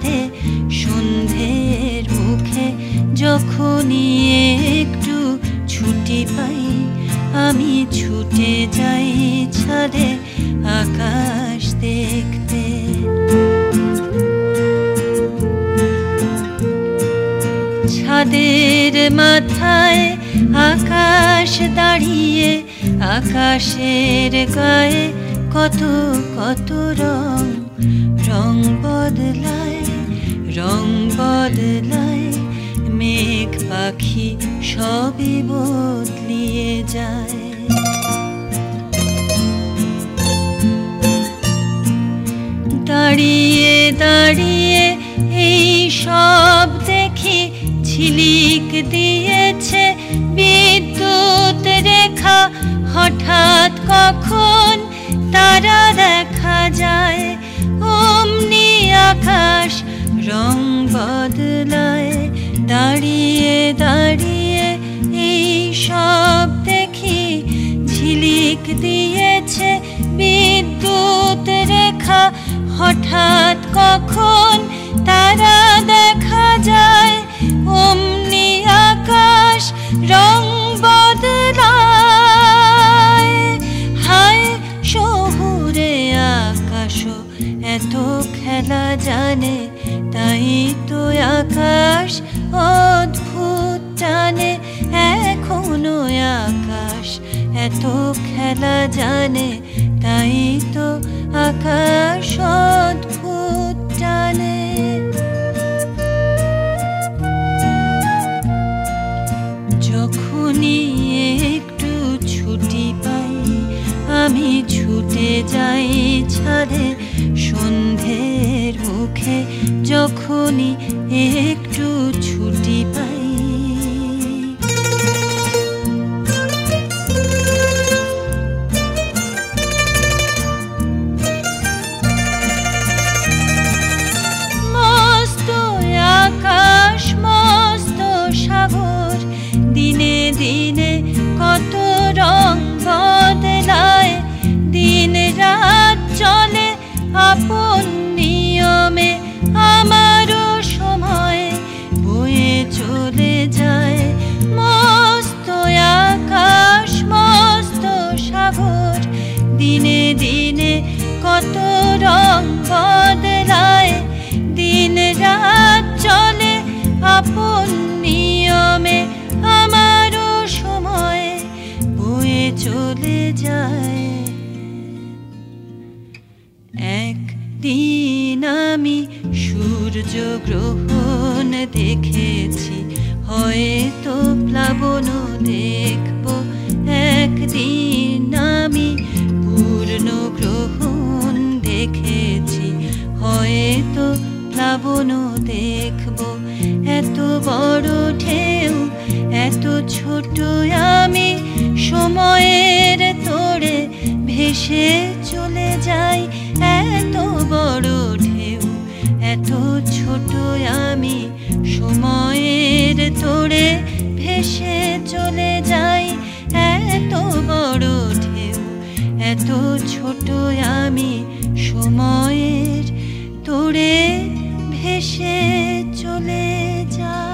ছাদে সন্ধ্যের মুখে যখনই একটু ছুটি পাই আমি ছুটে যাই ছাদে আকাশ দেখতে। ছাদের মাথায় আকাশ দাঁড়িয়ে, আকাশের গায়ে কত কত রং, রং বদলায় রং বদলায়, মেঘ পাখি সবই বদলিয়ে যায়। দাঁড়িয়ে দাঁড়িয়ে এই সব দেখি, ঝিলিক দিয়েছে বিদ্যুৎ রেখা, হঠাৎ কখন তারা দেখা যায়, অমনি আকাশ রং বদলায়। দাঁড়িয়ে দাঁড়িয়ে এই সব দেখি, ঝিলিক দিয়েছে বিদ্যুৎ রেখা, হঠাৎ কখন তারা দেখা যায়, অমনি আকাশ রং বদলায়। হায় শহুরে আকাশও এত খেলা জানে, তাই তো আকাশ অদ্ভুত টানে। এখনো আকাশ এত খেলা জানে, তাই তো আকাশ অদ্ভুত টানে। যখনই একটু ছুটি পাই আমি ছুটে যাই ছাদে সন্ধ্যের মুখে যখনই একটু ছুটি পাই। মস্ত আকাশ মস্ত সাগর, দিনে দিনে কত রং বদলায়, দিন রাত চলে আপন নিয়মে, আমারও সময় বয়ে চলে যায়। মস্ত আকাশ মস্ত সাগর, দিনে দিনে কত রং বদলায়, দিন রাত চলে আপন নিয়মে, আমারও সময় বয়ে চলে যায়। একদিন আমি সূর্যগ্রহণ দেখেছি, হয়তো প্লাবন দেখব। একদিন আমি পূর্ণ গ্রহণ দেখেছি, হয়তো প্লাবন দেখব। এত বড় ঢেউ এত ছোট আমি, সময়ের তোড়ে ভেসে চলে যাই। এত বড় ঢেউ এত ছোট আমি, সময়ের তোড়ে ভেসে চলে যাই। এত বড় ঢেউ এত ছোট আমি, সময়ের তোড়ে ভেসে চলে যাই।